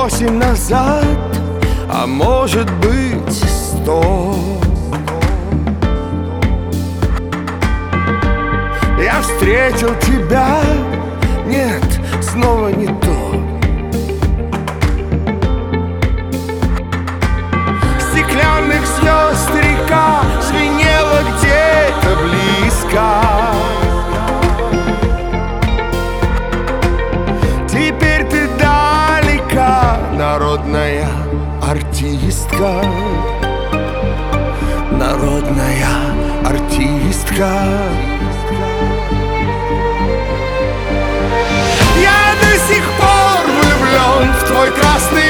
8 назад, а может быть 100. Я встретил тебя, нет, снова не то. Стеклянных звезд река звенела где-то близко. Теперь ты далека, народная артистка. Народная артистка. Я до сих пор влюблен в твой красный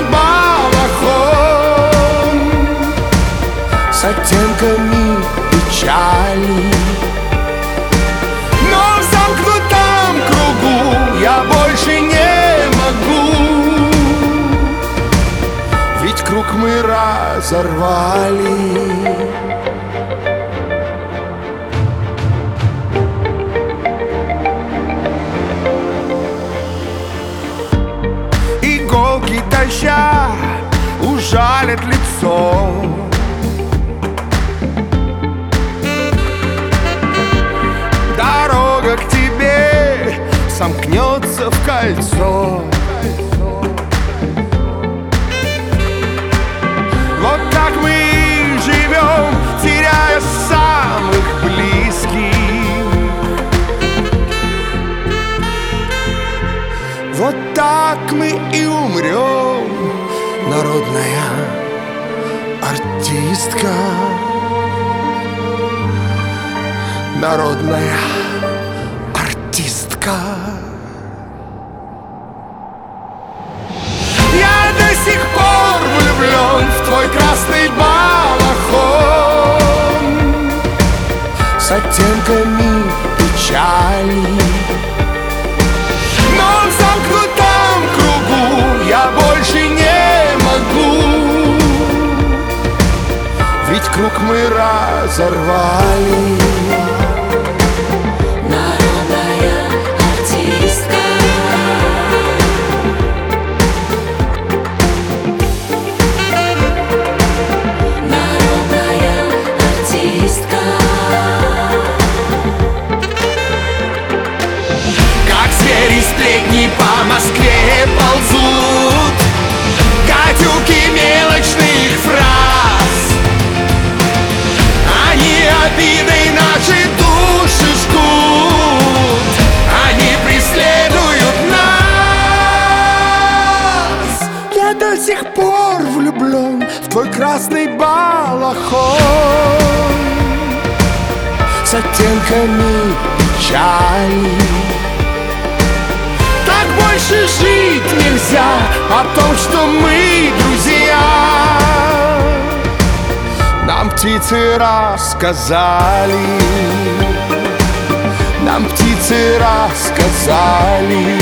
балахон с оттенками печали. Но в замкнутом кругу я больше не могу, ведь круг мы разорвали. Иголки дождя ужалят лицо. Дорога к тебе сомкнется в кольцо. Вот так мы и живем, теряя самых близких. Вот так мы и умрем, народная артистка. Народная артистка. Я до сих пор влюблен в твой красный балахон с оттенками печали. Но в замкнутом кругу я больше не могу, ведь круг мы разорвали. Народная артистка. Народная артистка. Как звери сплетни по Москве ползут, гадюки мелочных фраз. Они обидой наши души жгут, они преследуют нас. Я до сих пор влюблен в твой красный балахон с оттенками печали. Так больше жить нельзя, о том, что мы друзья, нам птицы рассказали. Нам птицы рассказали.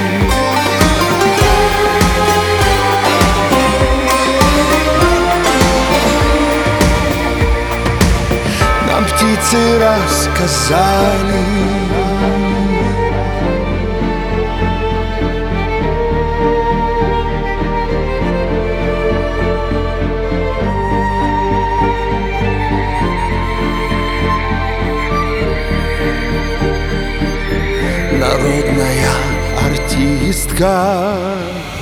Нам птицы рассказали. Народная артистка.